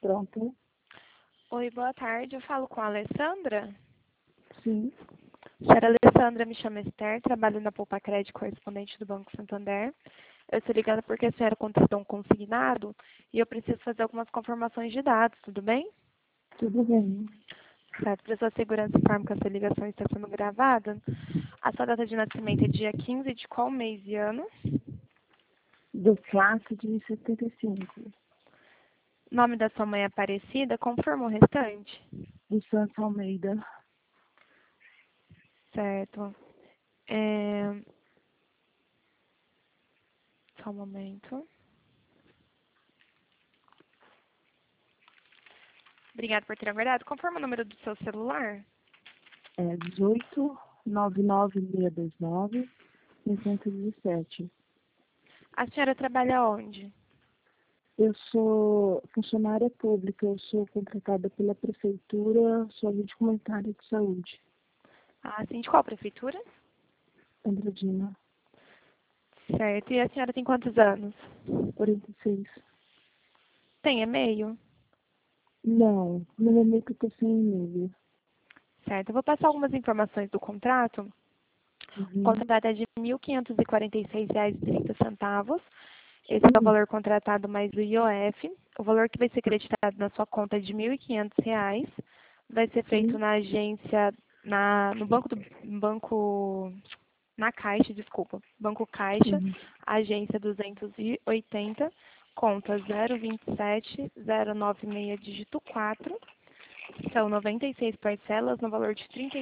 Pronto. Oi, boa tarde. Eu falo com a Alessandra. Sim. Senhora Alessandra, me chamo Esther, trabalho na Poupa Crédito, correspondente do Banco Santander. Eu estou ligando porque a senhora contratou um consignado e eu preciso fazer algumas confirmações de dados, tudo bem? Tudo bem. Certo, para sua segurança, informo que essa ligação está sendo gravada. A sua data de nascimento é dia 15 de qual mês e ano? Do Flato de 75. Nome da sua mãe é Aparecida, confirma o restante? Do Santos Almeida. Certo. Só um momento. Obrigada por ter aguardado. Confirma o número do seu celular? É 18 99629 517. A senhora trabalha onde? Eu sou funcionária pública, eu sou contratada pela prefeitura, sou agente comunitária de saúde. Ah, sim. De qual prefeitura? Andradina, Certo. E a senhora tem quantos anos? 46. Tem e-mail? Não, no momento eu tô sem e-mail. Certo. Eu vou passar algumas informações do contrato. O Uhum. contrato é de R$ 1.546,30. Esse é o valor contratado mais o IOF. O valor que vai ser creditado na sua conta é de R$ 1.500. Vai ser feito Sim. na agência, no na Caixa, desculpa. Banco Caixa, Sim. agência 280, conta 027-096, dígito 4. São 96 parcelas no valor de R$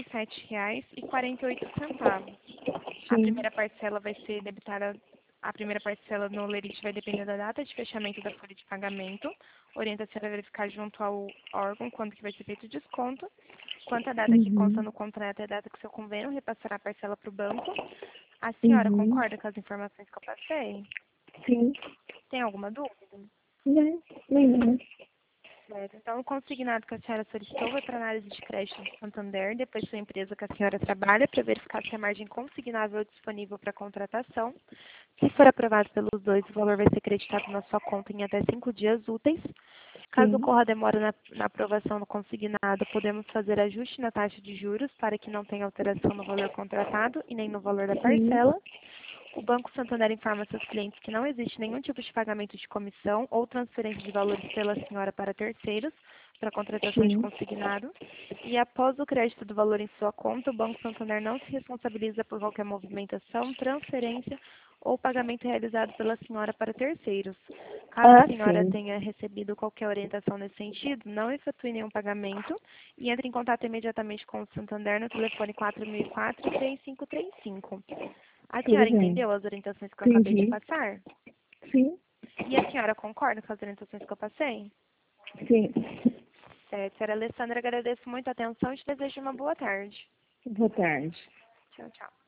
37,48. A Sim. primeira parcela vai ser debitada, a primeira parcela no lerite vai depender da data de fechamento da folha de pagamento. Orienta a senhora a verificar junto ao órgão quando que vai ser feito o desconto. Quanto à data que consta Uhum. no contrato é a data que o seu convênio repassará a parcela para o banco. A senhora Uhum. concorda com as informações que eu passei? Sim. Tem alguma dúvida? Né? Nenhum. Certo. Então, o consignado que a senhora solicitou vai para análise de crédito do Santander, depois sua empresa que a senhora trabalha, para verificar se a margem consignável é disponível para contratação. Se for aprovado pelos dois, o valor vai ser creditado na sua conta em até 5 dias úteis. Caso Sim. ocorra demora na aprovação do consignado, podemos fazer ajuste na taxa de juros para que não tenha alteração no valor contratado e nem no valor da Sim. parcela. O Banco Santander informa seus clientes que não existe nenhum tipo de pagamento de comissão ou transferência de valores pela senhora para terceiros para contratação de Sim. consignado. E após o crédito do valor em sua conta, o Banco Santander não se responsabiliza por qualquer movimentação, transferência ou pagamento realizado pela senhora para terceiros. Caso a Ah, senhora sim. tenha recebido qualquer orientação nesse sentido, não efetue nenhum pagamento e entre em contato imediatamente com o Santander no telefone 4004-3535. A Tudo senhora bem. entendeu as orientações que eu acabei de Entendi. passar? Sim. E a senhora concorda com as orientações que eu passei? Sim. Certo, senhora Alessandra, agradeço muito a atenção e te desejo uma boa tarde. Boa tarde. Tchau, tchau.